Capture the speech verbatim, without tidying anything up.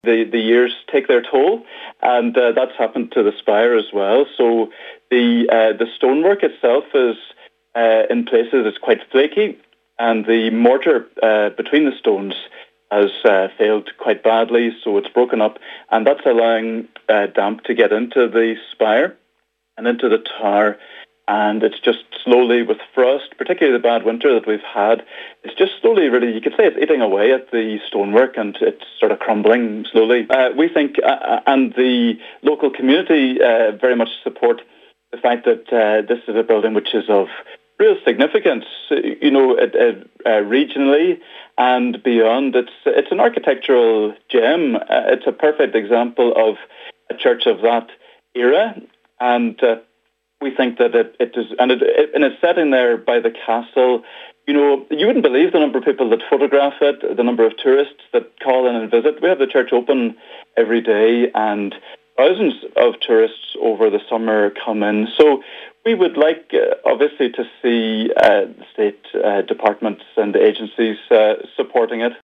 the, the years take their toll, and uh, that's happened to the spire as well. So the uh, the stonework itself is, uh, in places, it's quite flaky, and the mortar uh, between the stones has uh, failed quite badly, so it's broken up, and that's allowing uh, damp to get into the spire and into the tower. And it's just slowly, with frost, particularly the bad winter that we've had, it's just slowly, really, you could say it's eating away at the stonework, and it's sort of crumbling slowly. Uh, we think, uh, and the local community uh, very much support the fact that uh, this is a building which is of real significance, you know, uh, uh, regionally and beyond. It's it's an architectural gem. Uh, it's a perfect example of a church of that era, and uh, we think that it, it is, and it, it, and it's set in there by the castle. You know, you wouldn't believe the number of people that photograph it, the number of tourists that call in and visit. We have the church open every day, and thousands of tourists over the summer come in. So we would like, uh, obviously, to see uh, the state uh, departments and agencies uh, supporting it.